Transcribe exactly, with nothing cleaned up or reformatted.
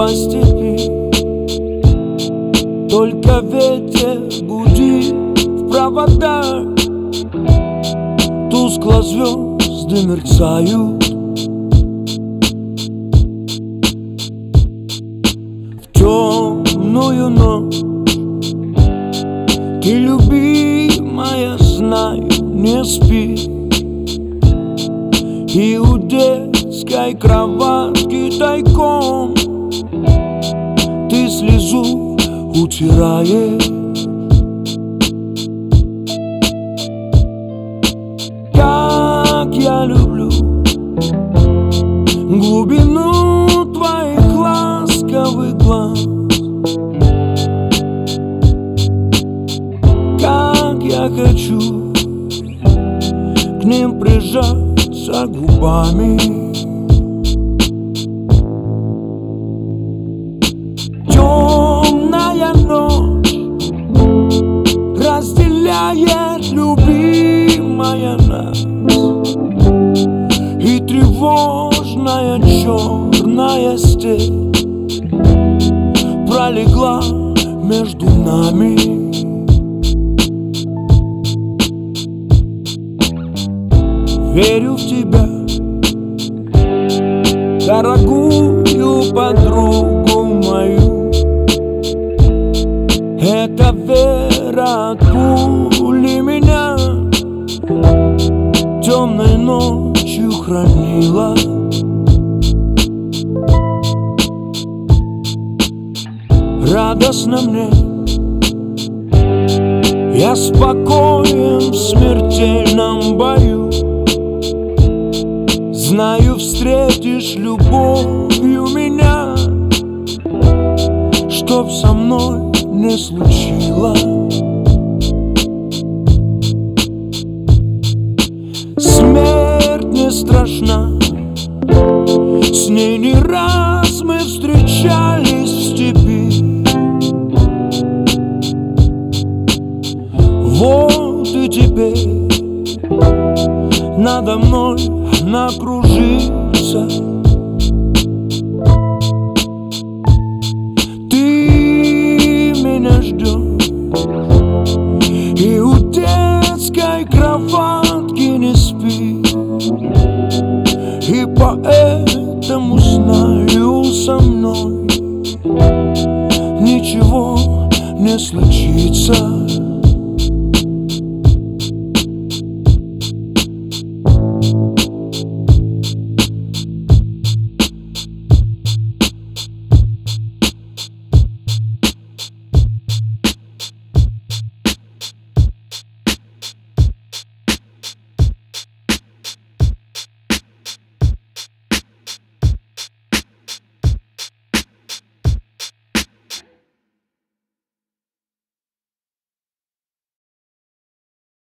по степи. Только ветер гудит в проводах, тускло звезды мерцают. В темную ночь ты, любимая, знаю, не спишь, и у детской кроватки тайком ты слезу утираешь. Как я люблю глубину твоих ласковых глаз, как я хочу к ним прижаться губами. Темная ночь разделяет, любимая, нас, и тревожная черная степь пролегла между нами. Верю в тебя, дорогую подругу мою. Эта вера от пули меня темной ночью хранила. Радостно мне, я спокоен в смертельном бою. Знаю, встретишь любовью меня, чтоб со мной не случилось. Смерть не страшна, с ней не раз мы встречались в степи. Вот и теперь надо мной она кружится. Ты меня ждешь, и у детской кроватки не спишь, и поэтому знаю, со мной ничего не случится.